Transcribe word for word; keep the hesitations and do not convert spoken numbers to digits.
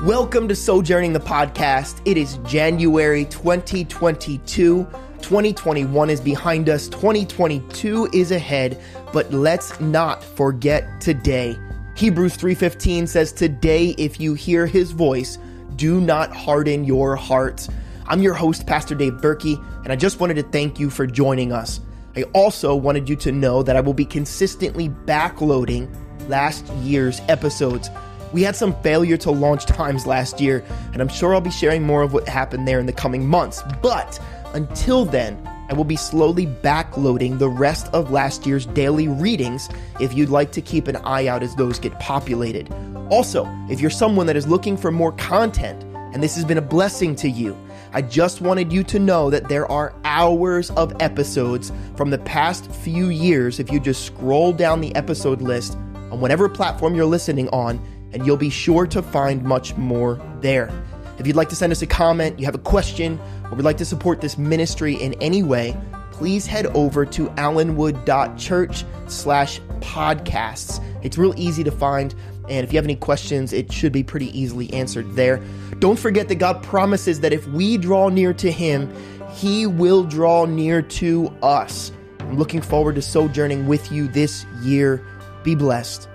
Welcome to Sojourning the Podcast. It is January twenty twenty-two. twenty twenty-one is behind us. twenty twenty-two is ahead. But let's not forget today. Hebrews three fifteen says, "Today, if you hear his voice, do not harden your hearts." I'm your host, Pastor Dave Berkey, and I just wanted to thank you for joining us. I also wanted you to know that I will be consistently backloading last year's episodes. We had some failure to launch times last year, and I'm sure I'll be sharing more of what happened there in the coming months. But until then, I will be slowly backloading the rest of last year's daily readings if you'd like to keep an eye out as those get populated. Also, if you're someone that is looking for more content, and this has been a blessing to you, I just wanted you to know that there are hours of episodes from the past few years if you just scroll down the episode list on whatever platform you're listening on, and you'll be sure to find much more there. If you'd like to send us a comment, you have a question, or would like to support this ministry in any way, please head over to allenwood.church slash podcasts. It's real easy to find, and if you have any questions, it should be pretty easily answered there. Don't forget that God promises that if we draw near to him, he will draw near to us. I'm looking forward to sojourning with you this year. Be blessed.